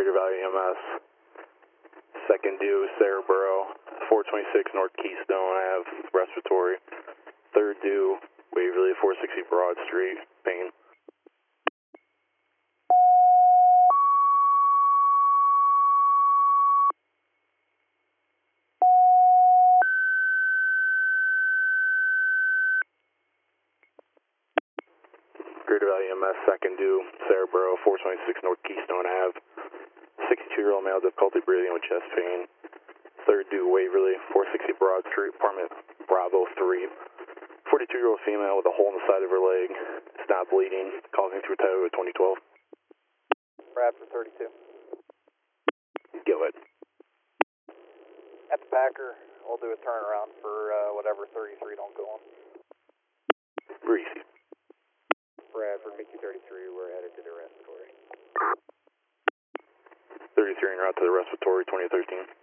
Greater Valley EMS. Second due, Sarahboro, 426 North Keystone Ave, respiratory. Third due, Waverly, 460 Broad Street, pain. Greater Valley EMS, second due, Sarahboro, 426 North Keystone Ave. 62-year-old male, difficulty breathing with chest pain. Third due, Waverly, 460 Broad Street, apartment Bravo 3. 42-year-old female with a hole in the side of her leg. It's not bleeding, causing through Tyler 2012. Bradford 32. Go ahead. At the Packer, we'll do a turnaround for whatever 33 don't go on. Greasy. Bradford, Mickey 33, we're headed to the respiratory. 33 en route to the respiratory, 2013.